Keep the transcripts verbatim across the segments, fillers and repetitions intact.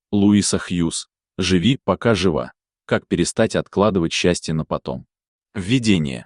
Луиса Хьюз. Живи, пока жива. Как перестать откладывать счастье на потом. Введение.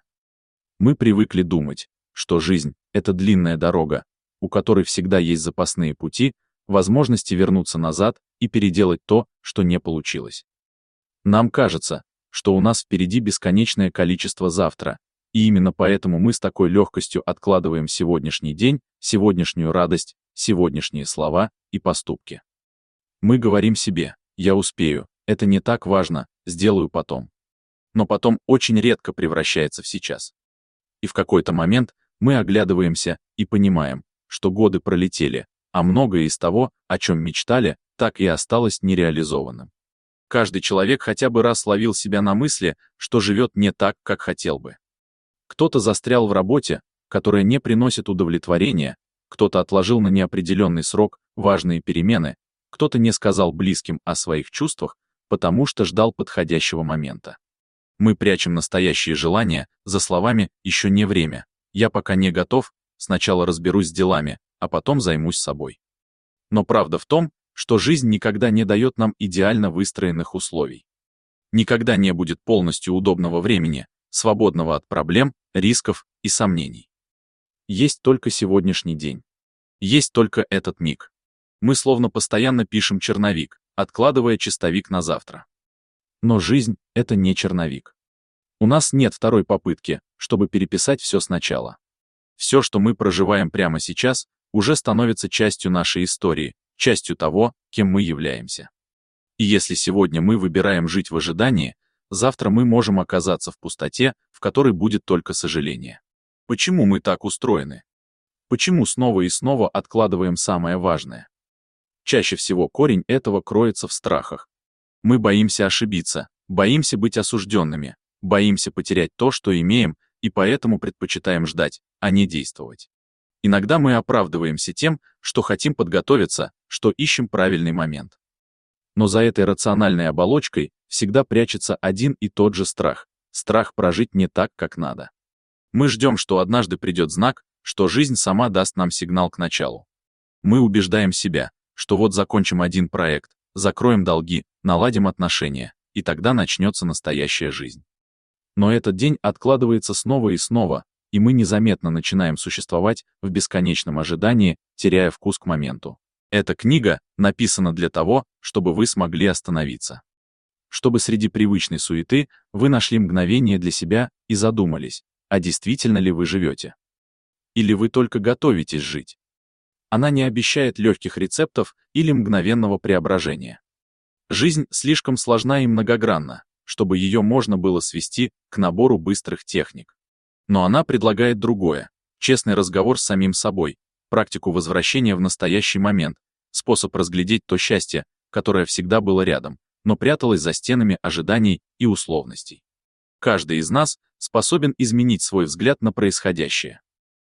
Мы привыкли думать, что жизнь — это длинная дорога, у которой всегда есть запасные пути, возможности вернуться назад и переделать то, что не получилось. Нам кажется, что у нас впереди бесконечное количество завтра, и именно поэтому мы с такой легкостью откладываем сегодняшний день, сегодняшнюю радость, сегодняшние слова и поступки. Мы говорим себе: «Я успею, это не так важно, сделаю потом». Но потом очень редко превращается в сейчас. И в какой-то момент мы оглядываемся и понимаем, что годы пролетели, а многое из того, о чем мечтали, так и осталось нереализованным. Каждый человек хотя бы раз ловил себя на мысли, что живет не так, как хотел бы. Кто-то застрял в работе, которая не приносит удовлетворения, кто-то отложил на неопределенный срок важные перемены, кто-то не сказал близким о своих чувствах, потому что ждал подходящего момента. Мы прячем настоящие желания за словами «еще не время», «я пока не готов», «сначала разберусь с делами, а потом займусь собой». Но правда в том, что жизнь никогда не дает нам идеально выстроенных условий. Никогда не будет полностью удобного времени, свободного от проблем, рисков и сомнений. Есть только сегодняшний день. Есть только этот миг. Мы словно постоянно пишем черновик, откладывая чистовик на завтра. Но жизнь — это не черновик. У нас нет второй попытки, чтобы переписать все сначала. Все, что мы проживаем прямо сейчас, уже становится частью нашей истории, частью того, кем мы являемся. И если сегодня мы выбираем жить в ожидании, завтра мы можем оказаться в пустоте, в которой будет только сожаление. Почему мы так устроены? Почему снова и снова откладываем самое важное? Чаще всего корень этого кроется в страхах. Мы боимся ошибиться, боимся быть осужденными, боимся потерять то, что имеем, и поэтому предпочитаем ждать, а не действовать. Иногда мы оправдываемся тем, что хотим подготовиться, что ищем правильный момент. Но за этой рациональной оболочкой всегда прячется один и тот же страх — страх прожить не так, как надо. Мы ждем, что однажды придет знак, что жизнь сама даст нам сигнал к началу. Мы убеждаем себя, что вот закончим один проект, закроем долги, наладим отношения, и тогда начнется настоящая жизнь. Но этот день откладывается снова и снова, и мы незаметно начинаем существовать в бесконечном ожидании, теряя вкус к моменту. Эта книга написана для того, чтобы вы смогли остановиться. Чтобы среди привычной суеты вы нашли мгновение для себя и задумались, а действительно ли вы живете? Или вы только готовитесь жить? Она не обещает легких рецептов или мгновенного преображения. Жизнь слишком сложна и многогранна, чтобы ее можно было свести к набору быстрых техник. Но она предлагает другое — честный разговор с самим собой, практику возвращения в настоящий момент, способ разглядеть то счастье, которое всегда было рядом, но пряталось за стенами ожиданий и условностей. Каждый из нас способен изменить свой взгляд на происходящее.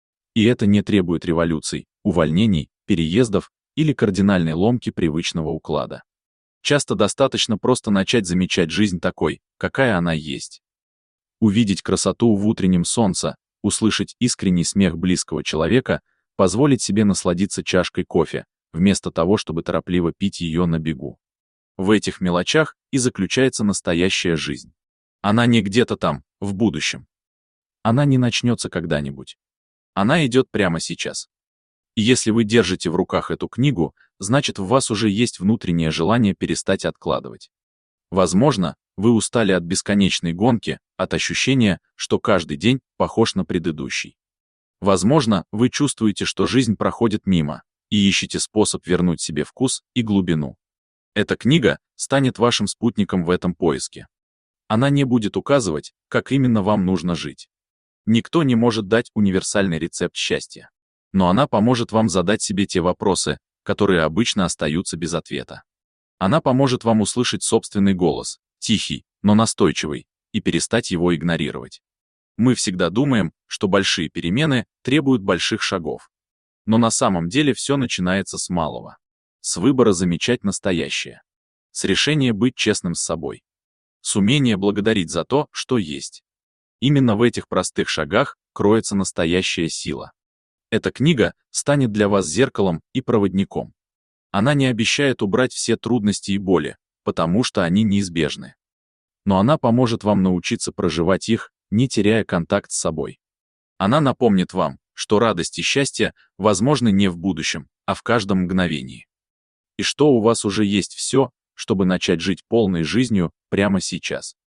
И это не требует революций, увольнений, переездов или кардинальной ломки привычного уклада. Часто достаточно просто начать замечать жизнь такой, какая она есть. Увидеть красоту в утреннем солнце, услышать искренний смех близкого человека, позволить себе насладиться чашкой кофе, вместо того, чтобы торопливо пить ее на бегу. В этих мелочах и заключается настоящая жизнь. Она не где-то там, в будущем. Она не начнется когда-нибудь. Она идет прямо сейчас. И если вы держите в руках эту книгу, значит, в вас уже есть внутреннее желание перестать откладывать. Возможно, вы устали от бесконечной гонки, от ощущения, что каждый день похож на предыдущий. Возможно, вы чувствуете, что жизнь проходит мимо, и ищете способ вернуть себе вкус и глубину. Эта книга станет вашим спутником в этом поиске. Она не будет указывать, как именно вам нужно жить. Никто не может дать универсальный рецепт счастья. Но она поможет вам задать себе те вопросы, которые обычно остаются без ответа. Она поможет вам услышать собственный голос, тихий, но настойчивый, и перестать его игнорировать. Мы всегда думаем, что большие перемены требуют больших шагов. Но на самом деле все начинается с малого. С выбора замечать настоящее. С решения быть честным с собой. С умения благодарить за то, что есть. Именно в этих простых шагах кроется настоящая сила. Эта книга станет для вас зеркалом и проводником. Она не обещает убрать все трудности и боли, потому что они неизбежны. Но она поможет вам научиться проживать их, не теряя контакт с собой. Она напомнит вам, что радость и счастье возможны не в будущем, а в каждом мгновении. И что у вас уже есть все, чтобы начать жить полной жизнью прямо сейчас.